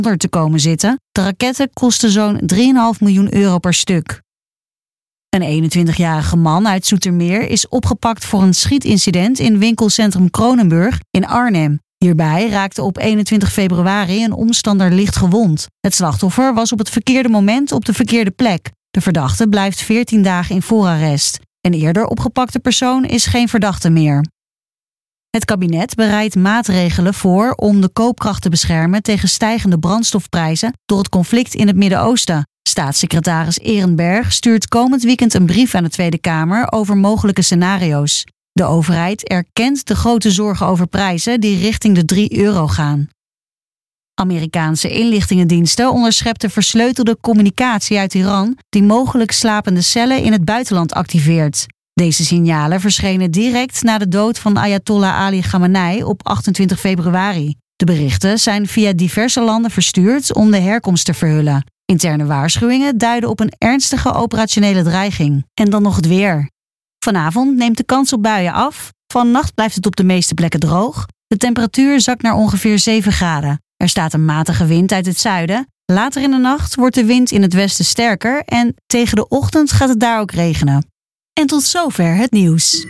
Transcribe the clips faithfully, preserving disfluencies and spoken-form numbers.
onder te komen zitten. De raketten kosten zo'n drie komma vijf miljoen euro per stuk. Een eenentwintigjarige man uit Zoetermeer is opgepakt voor een schietincident in winkelcentrum Kronenburg in Arnhem. Hierbij raakte op eenentwintig februari een omstander licht gewond. Het slachtoffer was op het verkeerde moment op de verkeerde plek. De verdachte blijft veertien dagen in voorarrest. Een eerder opgepakte persoon is geen verdachte meer. Het kabinet bereidt maatregelen voor om de koopkracht te beschermen tegen stijgende brandstofprijzen door het conflict in het Midden-Oosten. Staatssecretaris Ehrenberg stuurt komend weekend een brief aan de Tweede Kamer over mogelijke scenario's. De overheid erkent de grote zorgen over prijzen die richting de drie euro gaan. Amerikaanse inlichtingendiensten onderschepten versleutelde communicatie uit Iran die mogelijk slapende cellen in het buitenland activeert. Deze signalen verschenen direct na de dood van Ayatollah Ali Khamenei op achtentwintig februari. De berichten zijn via diverse landen verstuurd om de herkomst te verhullen. Interne waarschuwingen duiden op een ernstige operationele dreiging. En dan nog het weer. Vanavond neemt de kans op buien af. Vannacht blijft het op de meeste plekken droog. De temperatuur zakt naar ongeveer zeven graden. Er staat een matige wind uit het zuiden. Later in de nacht wordt de wind in het westen sterker en tegen de ochtend gaat het daar ook regenen. En tot zover het nieuws.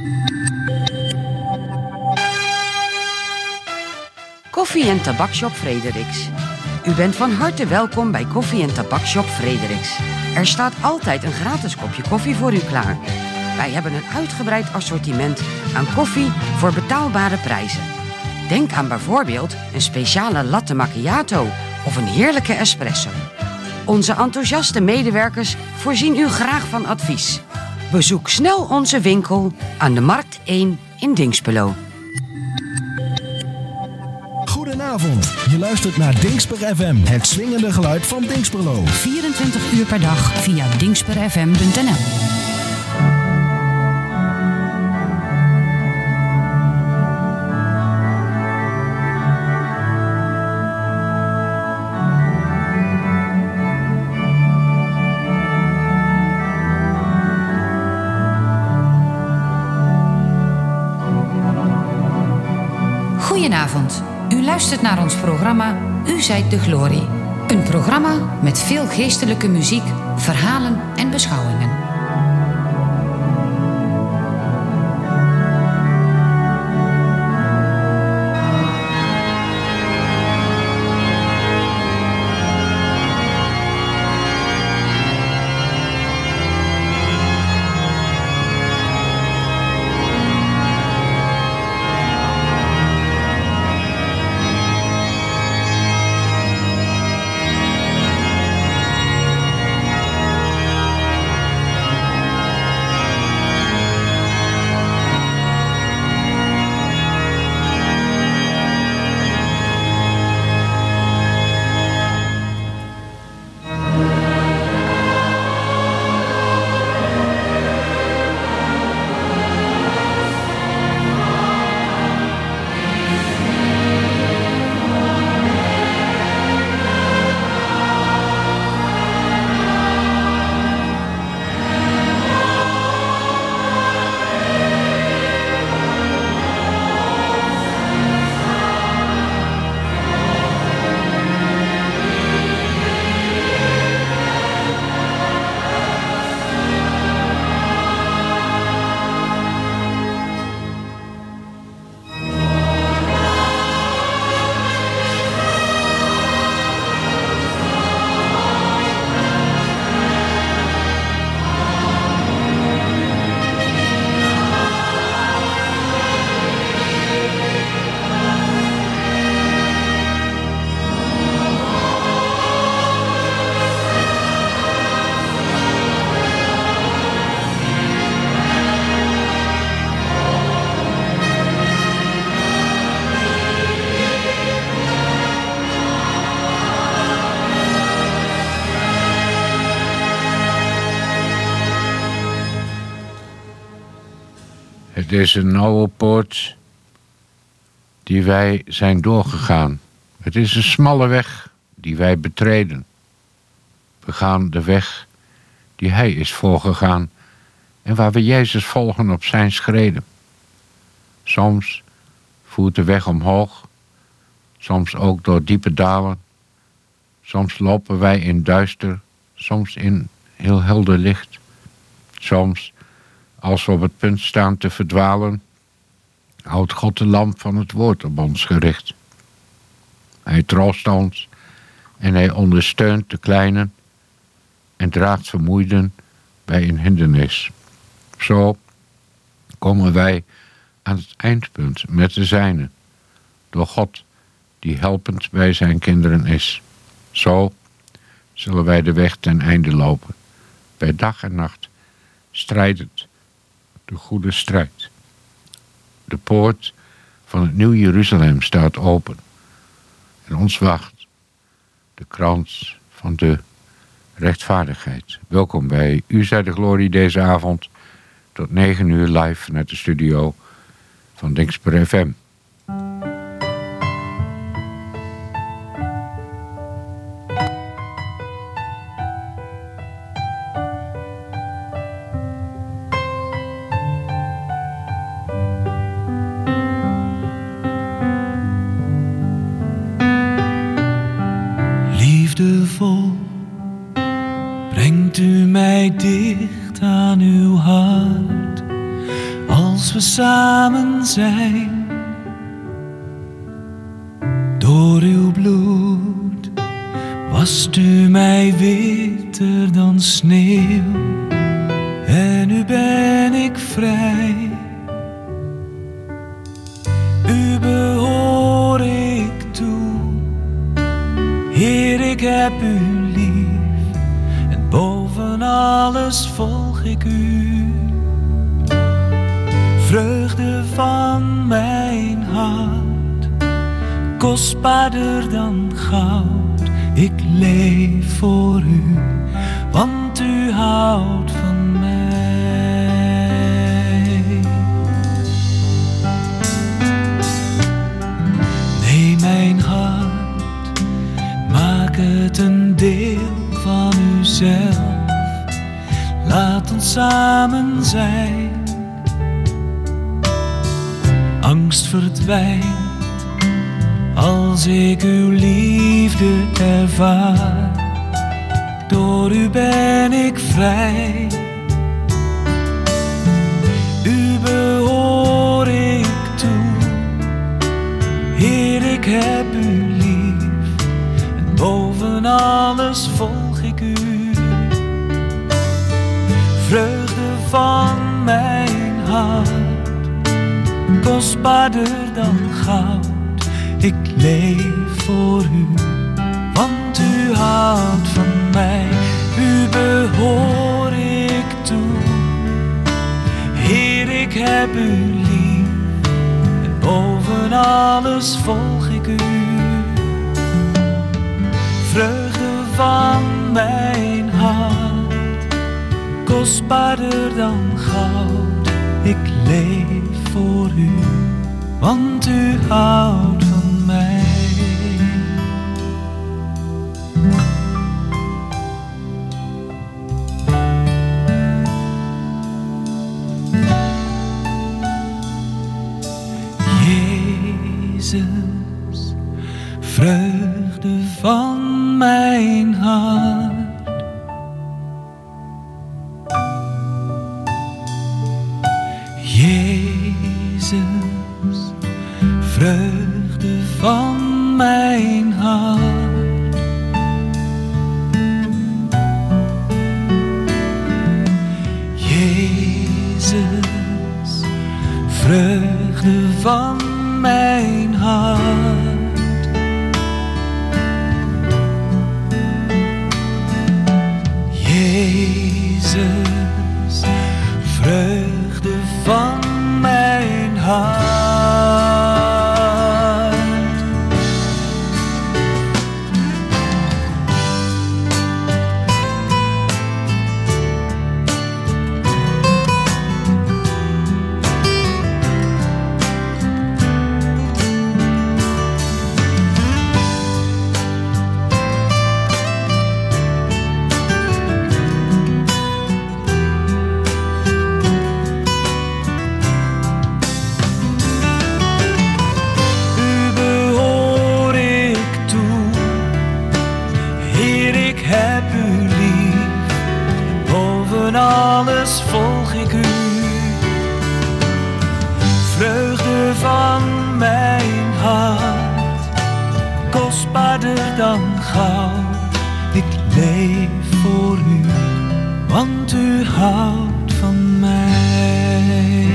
Koffie- en tabakshop Frederiks. U bent van harte welkom bij Koffie- en Tabakshop Frederiks. Er staat altijd een gratis kopje koffie voor u klaar. Wij hebben een uitgebreid assortiment aan koffie voor betaalbare prijzen. Denk aan bijvoorbeeld een speciale latte macchiato of een heerlijke espresso. Onze enthousiaste medewerkers voorzien u graag van advies. Bezoek snel onze winkel aan de Markt één in Dinxperlo. Goedenavond, je luistert naar Dinxper F M, het swingende geluid van Dinxperlo. vierentwintig uur per dag via dinxper f m punt n l. Goedenavond. U luistert naar ons programma U zijt de glorie. Een programma met veel geestelijke muziek, verhalen en beschouwingen. Het is een nauwe poort die wij zijn doorgegaan. Het is een smalle weg die wij betreden. We gaan de weg die hij is voorgegaan en waar we Jezus volgen op zijn schreden. Soms voert de weg omhoog, soms ook door diepe dalen, Soms lopen wij in duister, soms in heel helder licht. Soms, als we op het punt staan te verdwalen, houdt God de lamp van het woord op ons gericht. Hij troost ons en hij ondersteunt de kleinen en draagt vermoeiden bij een hindernis. Zo komen wij aan het eindpunt met de zijnen, door God die helpend bij zijn kinderen is. Zo zullen wij de weg ten einde lopen, bij dag en nacht, strijdend de goede strijd. De poort van het Nieuw Jeruzalem staat open en ons wacht de krans van de rechtvaardigheid. Welkom bij U zij de glorie deze avond tot negen uur live vanuit de studio van Dingsper F M. Liefdevol brengt u mij dicht aan uw hart als we samen zijn. Door uw bloed wast u mij witter dan sneeuw en nu ben ik vrij. U behoor ik toe, Heer, ik heb u lief en boven alles volg ik u. Vreugde van mijn hart, kostbaarder dan goud. Ik leef voor u, want u houdt van mij. Neem mijn hart, maak het een deel van uzelf. Laat ons samen zijn. Angst verdwijnt als ik uw liefde ervaar. Door u ben ik vrij. U behoor ik toe. Heer, ik heb u lief en boven alles volg ik u. Vreugde van mijn hart, kostbaarder dan goud. Ik leef voor u, want u houdt van mij. U behoor ik toe. Heer, ik heb u lief en boven alles volg ik u. Vreugde van mijn hart, kostbaarder dan goud. Ik leef voor u, want u houdt van mij. Jezus, vreugde van mijn hart. Jezus, vreugde van mijn hart. Jezus, vreugde van mijn hart. heb u lief, boven alles volg ik u. Vreugde van mijn hart, kostbaarder dan goud. Ik leef voor u, want u houdt van mij.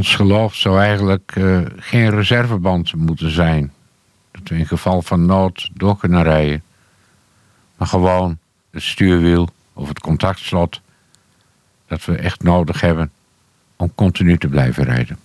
Ons geloof zou eigenlijk uh, geen reserveband moeten zijn. Dat we in geval van nood door kunnen rijden. Maar gewoon het stuurwiel of het contactslot dat we echt nodig hebben om continu te blijven rijden.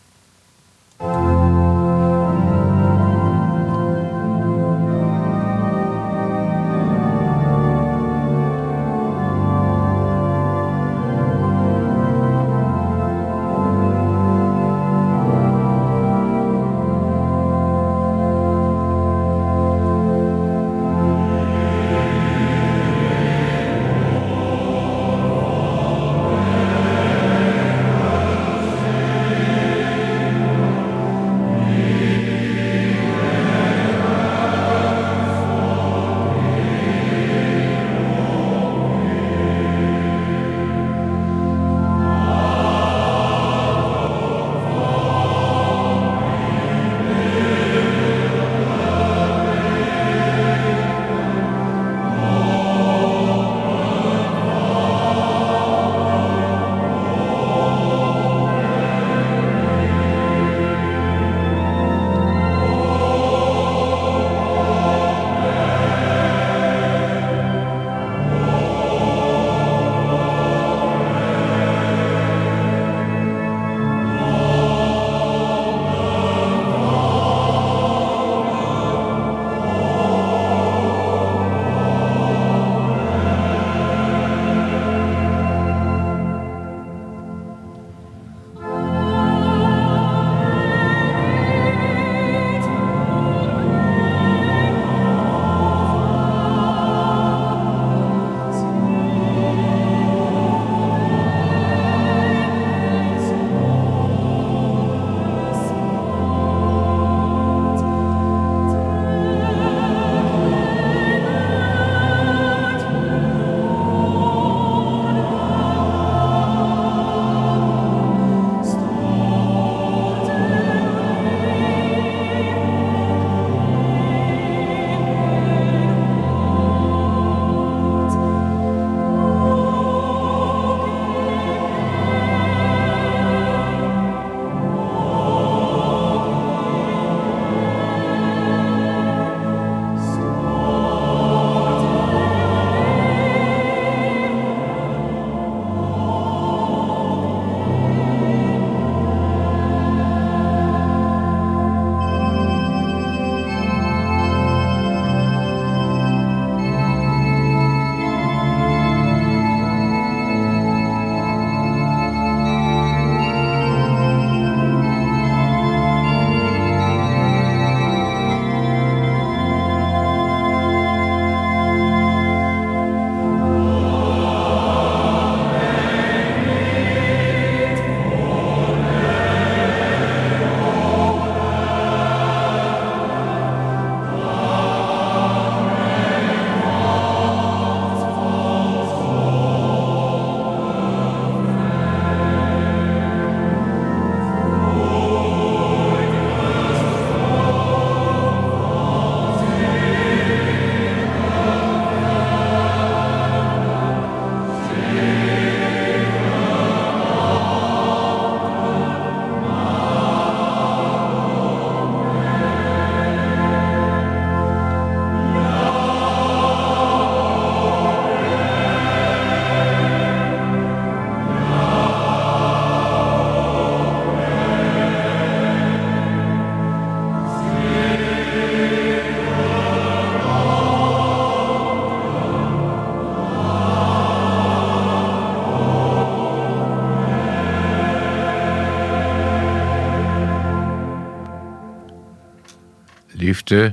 Liefde,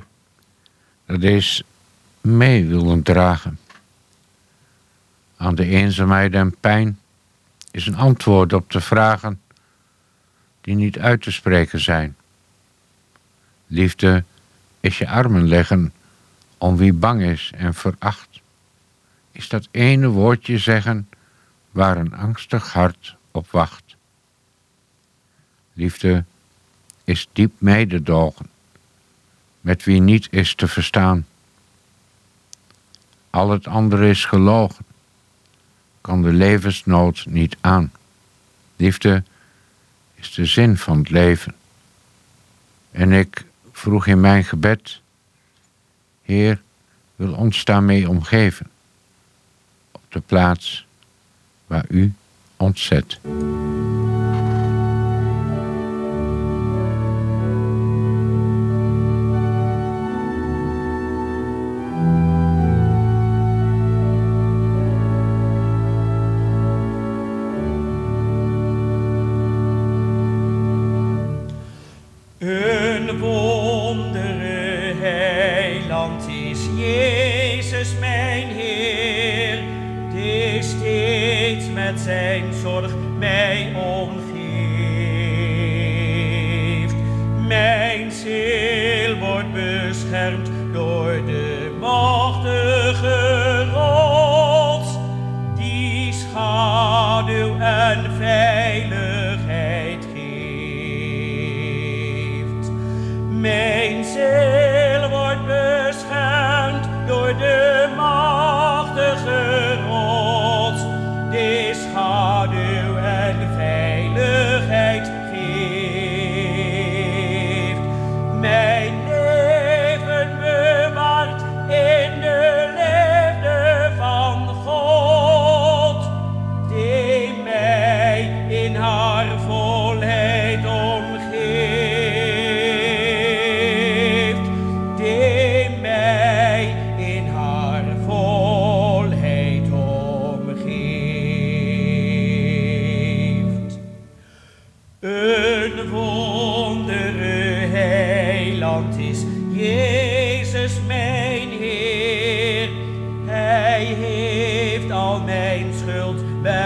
dat is mee willen dragen. Aan de eenzaamheid en pijn is een antwoord op de vragen die niet uit te spreken zijn. Liefde is je armen leggen om wie bang is en veracht. Is dat ene woordje zeggen waar een angstig hart op wacht. Liefde is diep mededogen met wie niet is te verstaan. Al het andere is gelogen, kan de levensnood niet aan. Liefde is de zin van het leven. En ik vroeg in mijn gebed, Heer, wil ons daarmee omgeven. Op de plaats waar u ons zet. Een wondere heiland is Jezus mijn Heer, die steeds met zijn zorg mij omgeeft. Mijn ziel wordt beschermd door de machtige rots, die schaduw en veiligheid geeft. Mijn ziel wordt beschermd door de machtige rots, die schaduw en veiligheid geeft. Mijn leven bewaart in de liefde van God, die mij in haar volheid omgeeft, die mij in haar volheid omgeeft. Een wondere heiland is Jezus mijn Heer, hij heeft al mijn schuld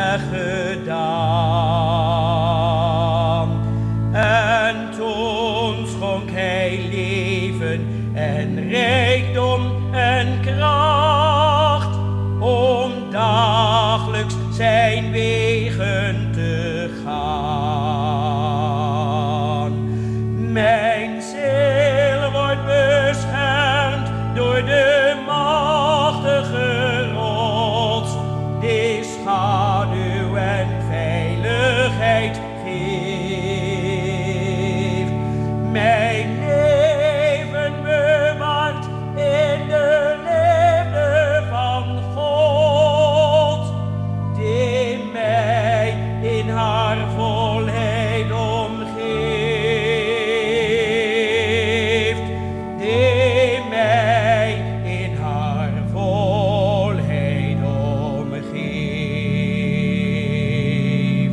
weggedaan. En toen schonk hij leven en rijkdom en kracht, om dagelijks zijn wegen te gaan. Mijn ziel wordt beschermd door de machtige rots, die schaduw en veiligheid geeft. Mijn leven bewaart in de liefde van God, die mij in haar volheid omgeeft, die mij in haar volheid omgeeft.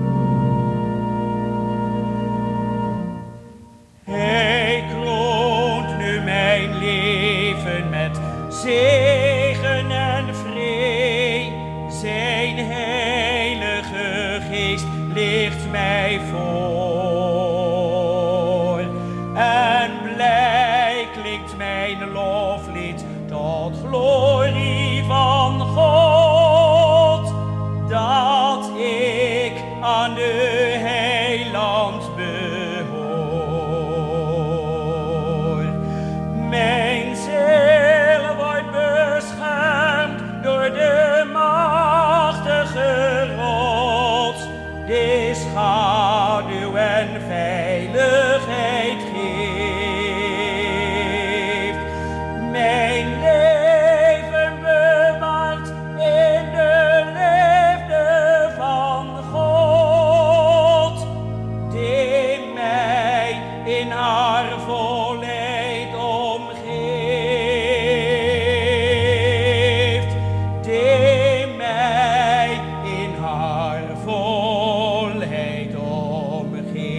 Hij kroont nu mijn leven met zegen en vrede, zijn heilige geest ligt mij voor. En blij klinkt mijn loflied tot glorie van God, dat ik aan de heiland behoor. Mijn ziel wordt beschermd door de machtige rots, die schaduw en veiligheid geeft. Mijn leven bewaart in de liefde van God, die mij in haar volheid omgeeft, die mij in haar volheid omgeeft.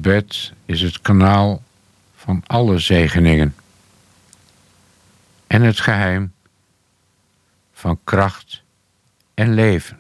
gebed is het kanaal van alle zegeningen en het geheim van kracht en leven.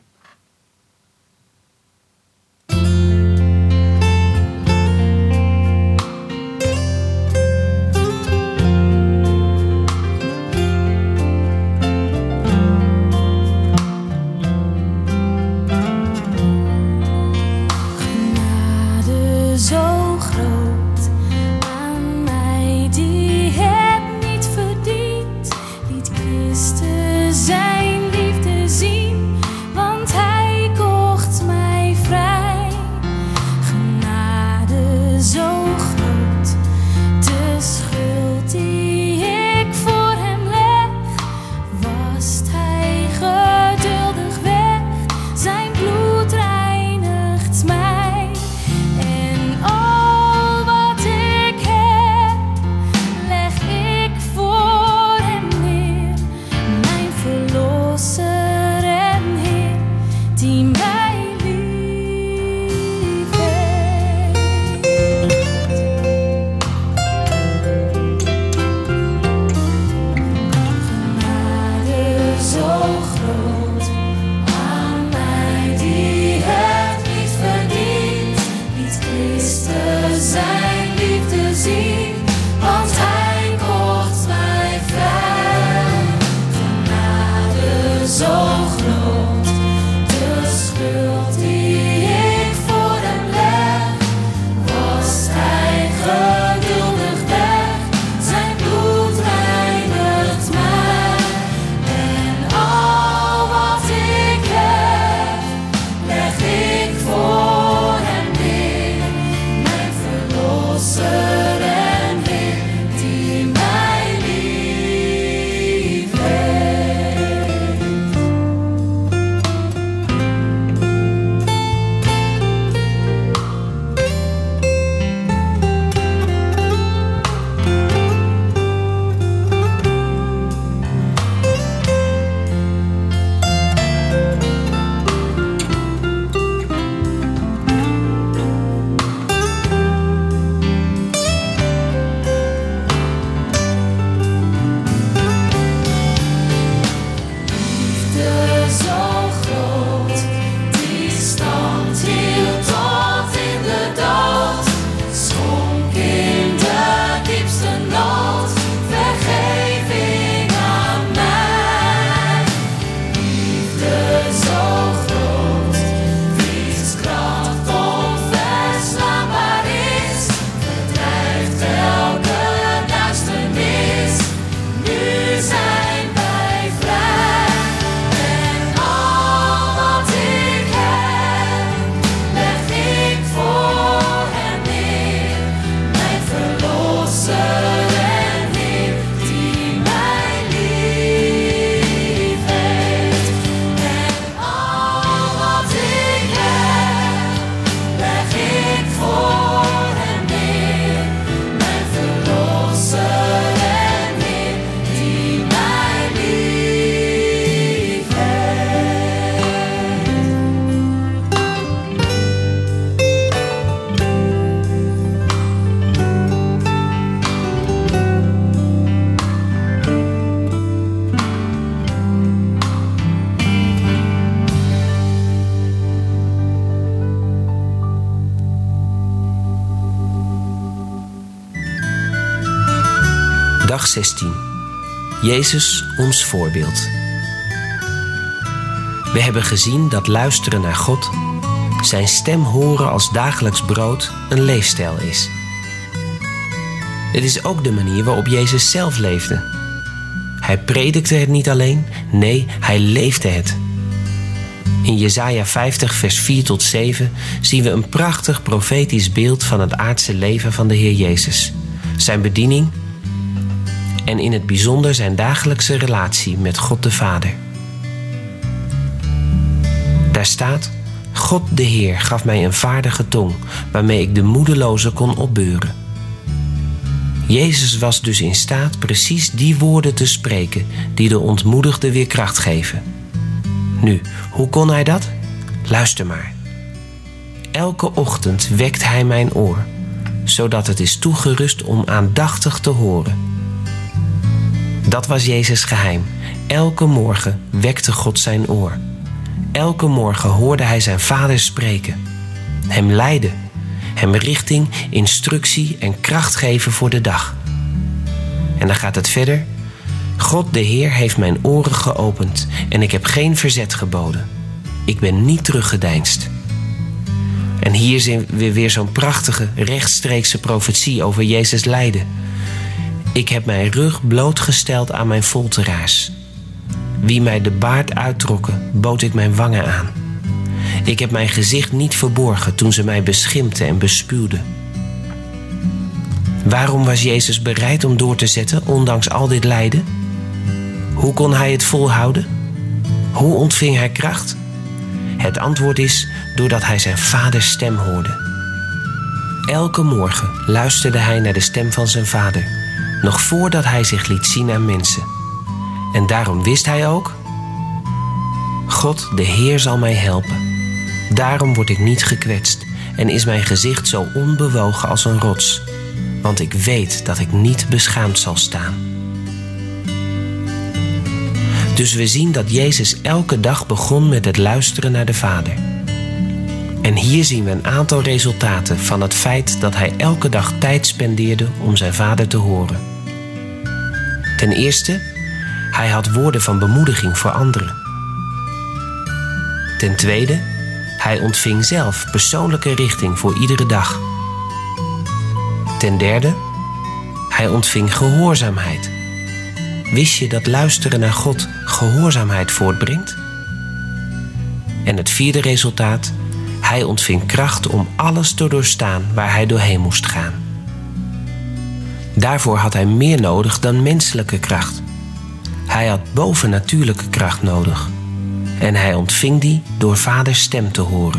Dag zestien. Jezus, ons voorbeeld. We hebben gezien dat luisteren naar God, zijn stem horen als dagelijks brood, een leefstijl is. Het is ook de manier waarop Jezus zelf leefde. Hij predikte het niet alleen, nee, hij leefde het. In Jesaja vijftig vers vier tot zeven zien we een prachtig profetisch beeld van het aardse leven van de Heer Jezus, zijn bediening en in het bijzonder zijn dagelijkse relatie met God de Vader. Daar staat: God de Heer gaf mij een vaardige tong, waarmee ik de moedelozen kon opbeuren. Jezus was dus in staat precies die woorden te spreken die de ontmoedigde weer kracht geven. Nu, hoe kon hij dat? Luister maar. Elke ochtend wekt hij mijn oor. zodat het is toegerust om aandachtig te horen. Dat was Jezus' geheim. Elke morgen wekte God zijn oor. Elke morgen hoorde hij zijn Vader spreken. Hem leiden. Hem richting, instructie en kracht geven voor de dag. En dan gaat het verder. God de Heer heeft mijn oren geopend en ik heb geen verzet geboden. Ik ben niet teruggedeinsd. En hier zien we weer zo'n prachtige rechtstreekse profetie over Jezus lijden. Ik heb mijn rug blootgesteld aan mijn folteraars. Wie mij de baard uittrokken, bood ik mijn wangen aan. Ik heb mijn gezicht niet verborgen toen ze mij beschimpten en bespuwden. Waarom was Jezus bereid om door te zetten, ondanks al dit lijden? Hoe kon hij het volhouden? Hoe ontving hij kracht? Het antwoord is doordat hij zijn Vaders stem hoorde. Elke morgen luisterde hij naar de stem van zijn Vader, nog voordat hij zich liet zien aan mensen. En daarom wist hij ook: God, de Heer, zal mij helpen. Daarom word ik niet gekwetst en is mijn gezicht zo onbewogen als een rots, want ik weet dat ik niet beschaamd zal staan. Dus we zien dat Jezus elke dag begon met het luisteren naar de Vader. En hier zien we een aantal resultaten van het feit dat hij elke dag tijd spendeerde om zijn Vader te horen. Ten eerste, hij had woorden van bemoediging voor anderen. Ten tweede, hij ontving zelf persoonlijke richting voor iedere dag. Ten derde, hij ontving gehoorzaamheid. Wist je dat luisteren naar God gehoorzaamheid voortbrengt? En het vierde resultaat, hij ontving kracht om alles te doorstaan waar hij doorheen moest gaan. Daarvoor had hij meer nodig dan menselijke kracht. Hij had bovennatuurlijke kracht nodig. En hij ontving die door Vaders stem te horen.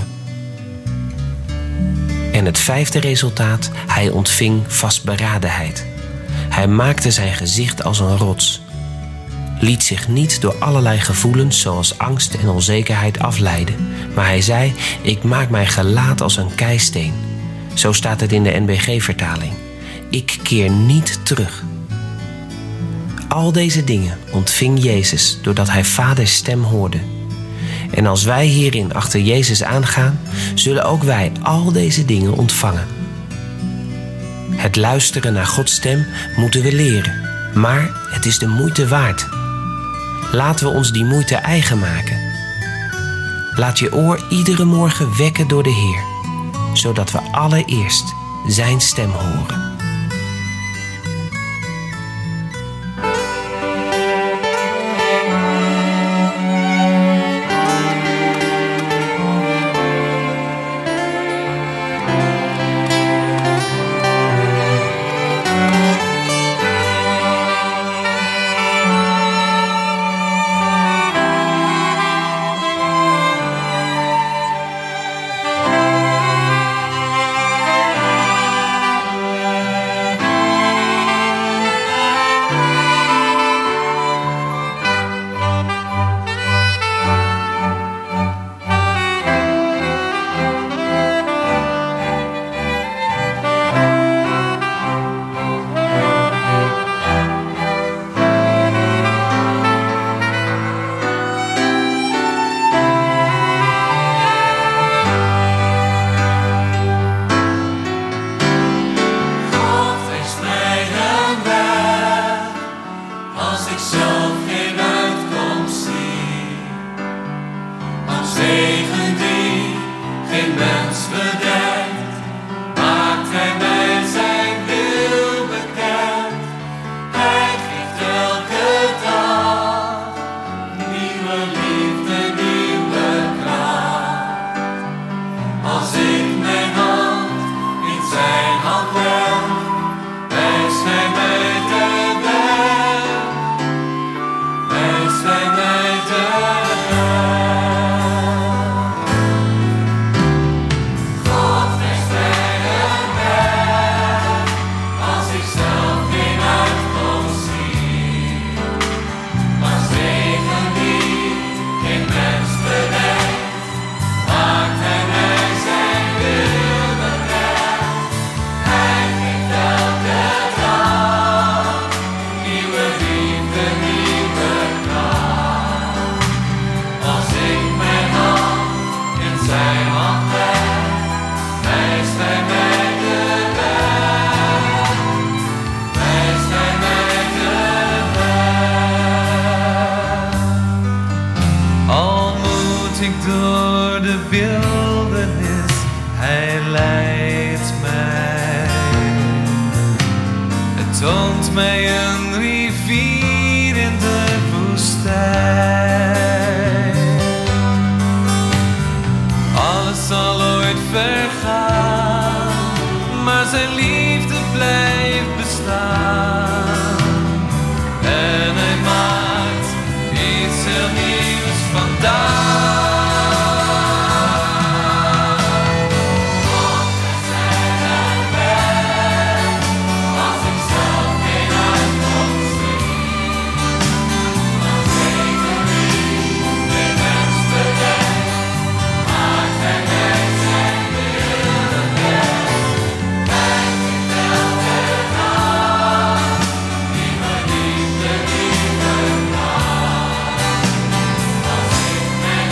En het vijfde resultaat, hij ontving vastberadenheid. Hij maakte zijn gezicht als een rots. Liet zich niet door allerlei gevoelens zoals angst en onzekerheid afleiden. Maar hij zei, ik maak mijn gelaat als een keisteen. Zo staat het in de N B G-vertaling. Ik keer niet terug. Al deze dingen ontving Jezus doordat hij Vaders stem hoorde. En als wij hierin achter Jezus aangaan, zullen ook wij al deze dingen ontvangen. Het luisteren naar Gods stem moeten we leren, maar het is de moeite waard. Laten we ons die moeite eigen maken. Laat je oor iedere morgen wekken door de Heer, zodat we allereerst zijn stem horen. door de wildernis, hij leidt mij. Het toont mij een rivier in de woestijn. Alles zal ooit vergaan, maar zijn liefde blijft bestaan. En hij maakt iets heel nieuws vandaag. Als ik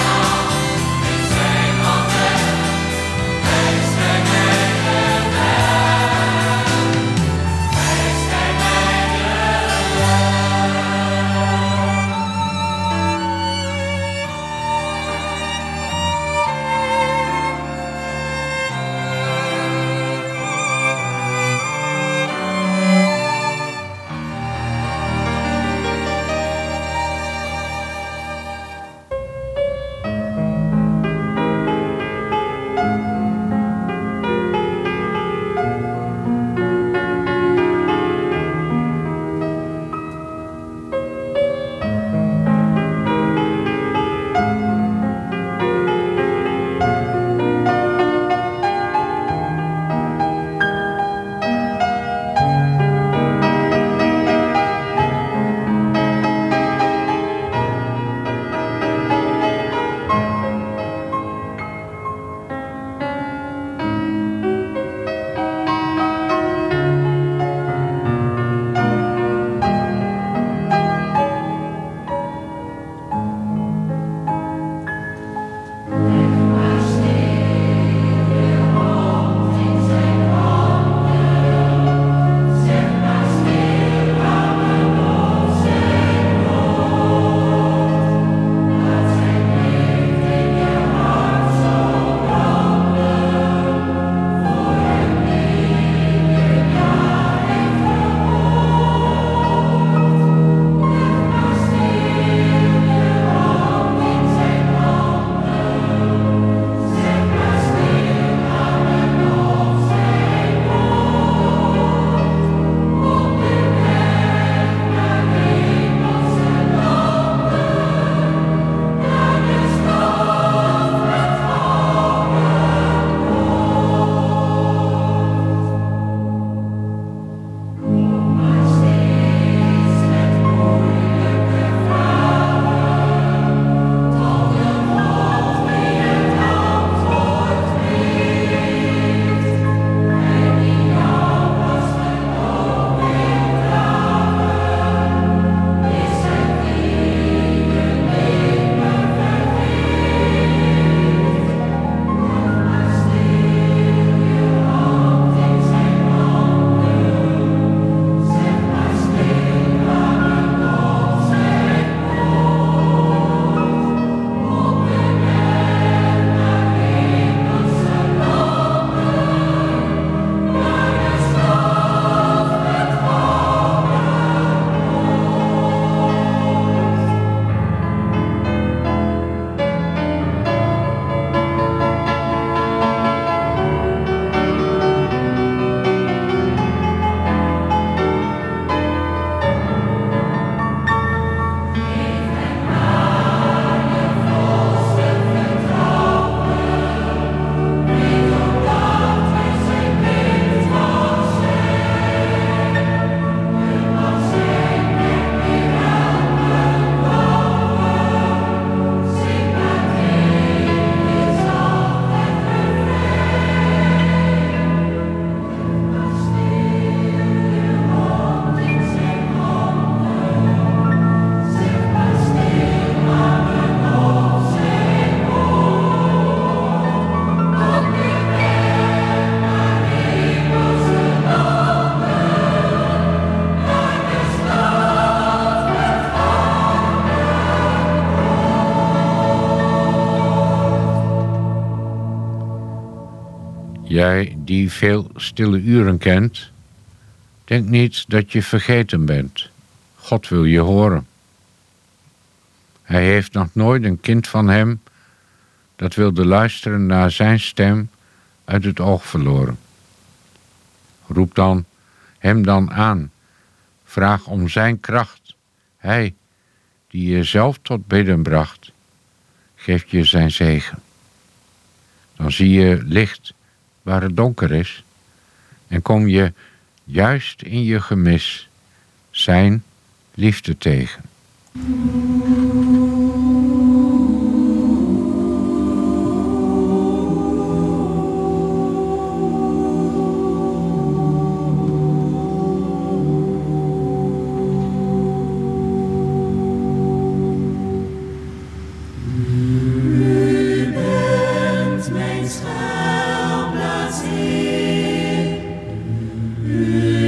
Jij die veel stille uren kent, denk niet dat je vergeten bent. God wil je horen. Hij heeft nog nooit een kind van hem dat wilde luisteren naar zijn stem uit het oog verloren. Roep dan hem dan aan. Vraag om zijn kracht. Hij, die je zelf tot bidden bracht, geeft je zijn zegen. Dan zie je licht waar het donker is en kom je juist in je gemis zijn liefde tegen.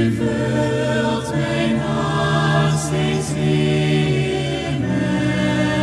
Vult mijn hart steeds weer met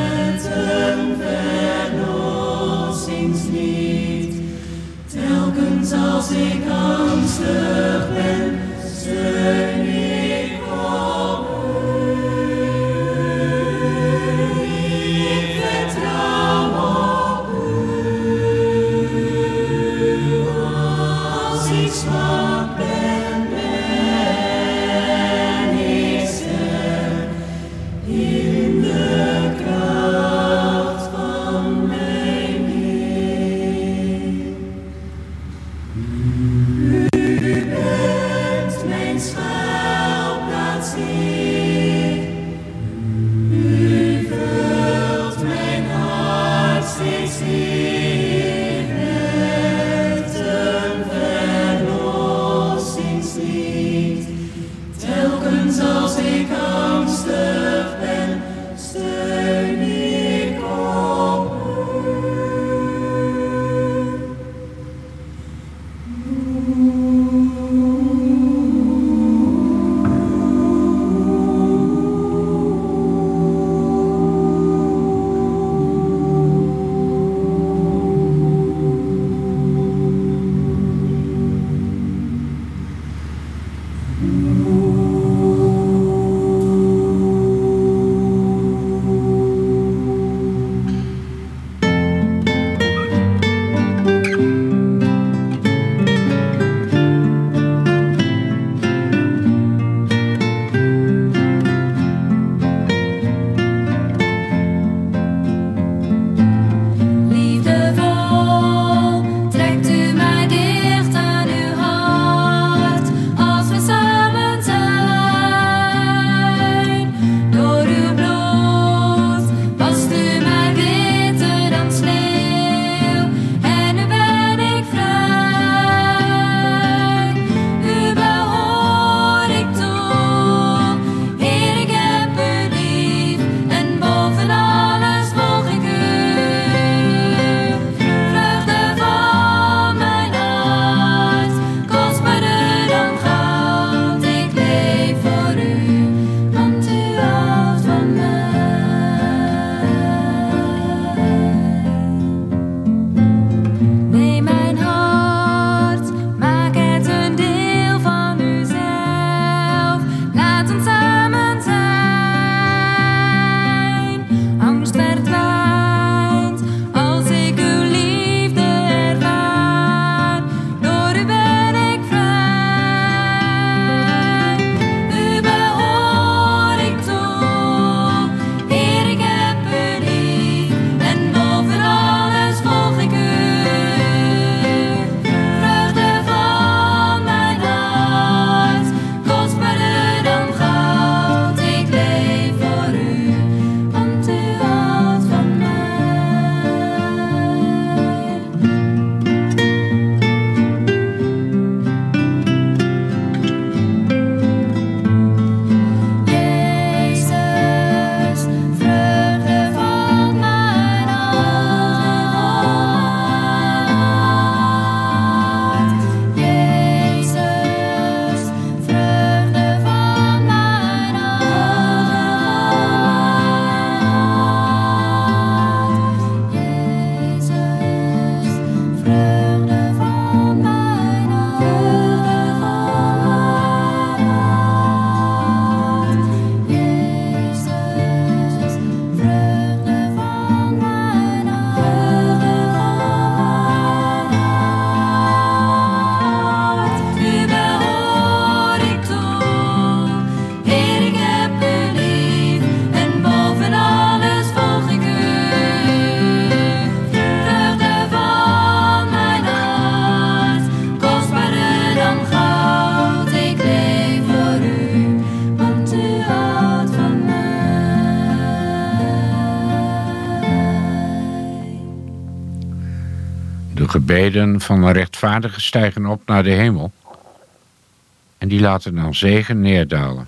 gebeden van een rechtvaardige stijgen op naar de hemel en die laten dan zegen neerdalen.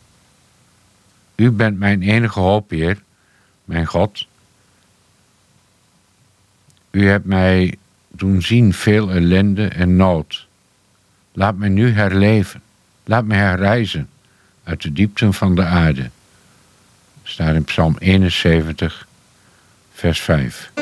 U bent mijn enige hoop, Heer, mijn God. U hebt mij doen zien veel ellende en nood. Laat mij nu herleven. Laat mij herrijzen uit de diepten van de aarde. Staat in Psalm eenenzeventig, vers vijf.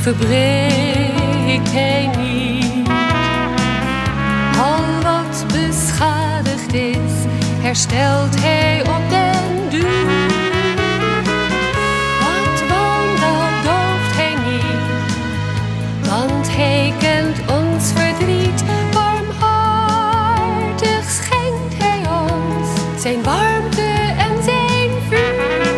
verbreekt hij niet. Al wat beschadigd is, herstelt hij op den duur. Wat wandel dooft hij niet, want hij kent ons verdriet. Barmhartig schenkt hij ons zijn warmte en zijn vuur.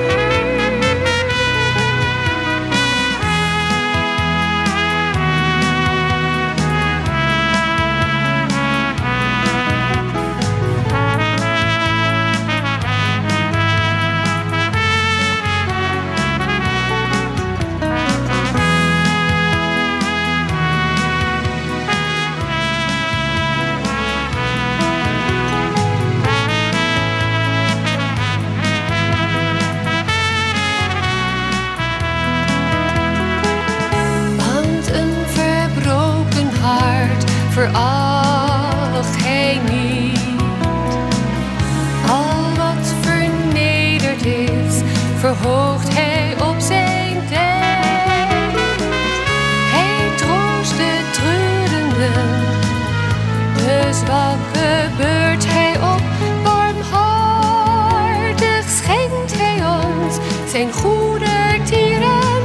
Veracht hij niet. Al wat vernederd is, verhoogt hij op zijn tijd. Hij troost de treurenden, de zwakke beurt hij op. Barmhartig schenkt hij ons zijn goedertierenheid.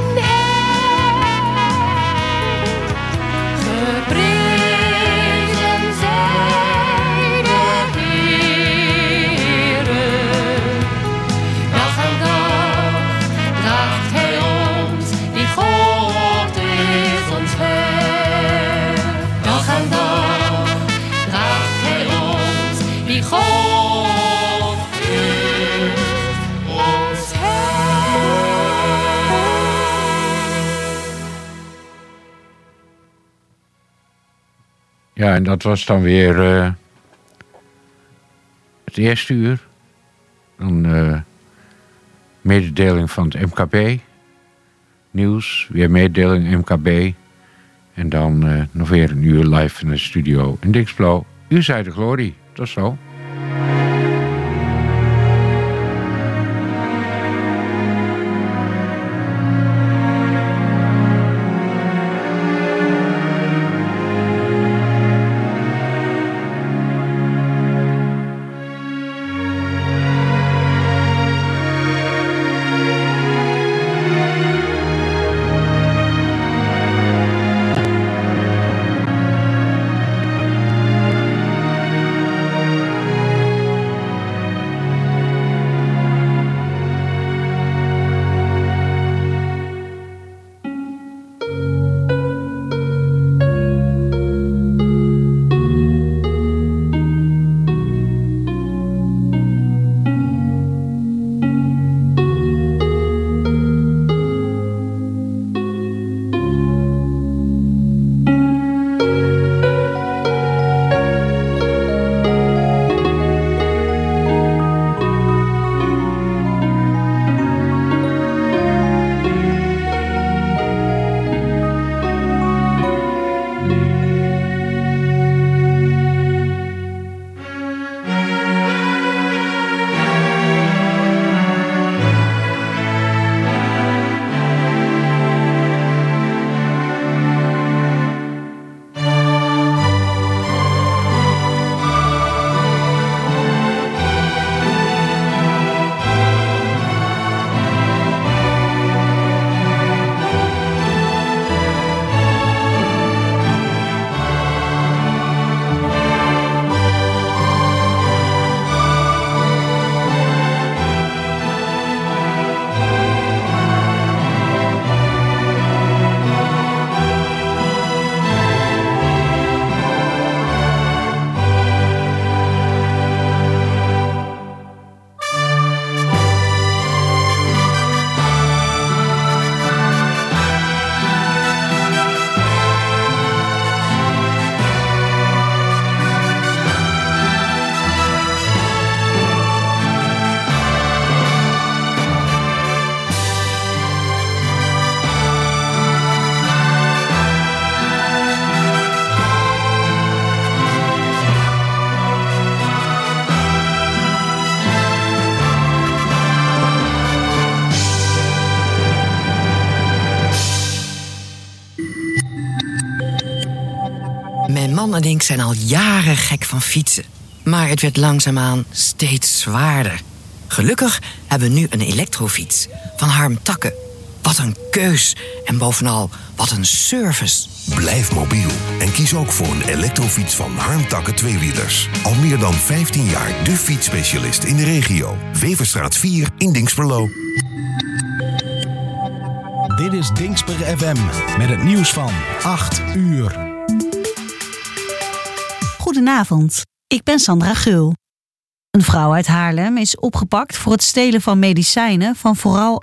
Ja, en dat was dan weer uh, het eerste uur. Dan uh, mededeling van het M K B. Nieuws, weer mededeling M K B. En dan uh, nog weer een uur live in de studio in Dinxperlo. U zei de glorie. Tot zo. man en ik zijn al jaren gek van fietsen. Maar het werd langzaamaan steeds zwaarder. Gelukkig hebben we nu een elektrofiets van Harm Takke. Wat een keus en bovenal wat een service. Blijf mobiel en kies ook voor een elektrofiets van Harm Takke Tweewielers. Al meer dan vijftien jaar de fietsspecialist in de regio. Weverstraat vier in Dinxperlo. Dit is Dinxper F M met het nieuws van acht uur. Goedenavond, ik ben Sandra Geul. Een vrouw uit Haarlem is opgepakt voor het stelen van medicijnen van vooral